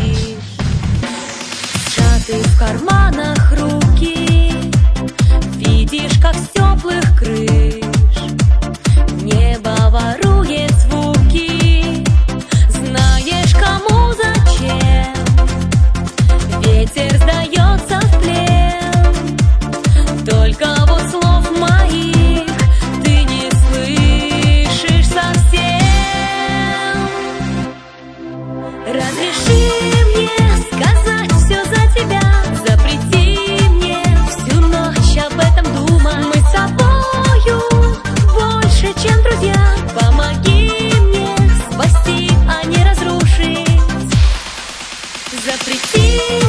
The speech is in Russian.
Сжаты в карманах руки, видишь, как с теплых крыш небо ворует звуки. Знаешь, кому зачем ветер сдается в плен, только вот слов моих ты не слышишь совсем. Разреши мне сказать все за тебя, запрети мне всю ночь об этом думать. Мы с тобою больше, чем друзья. Помоги мне спасти, а не разрушить. Запрети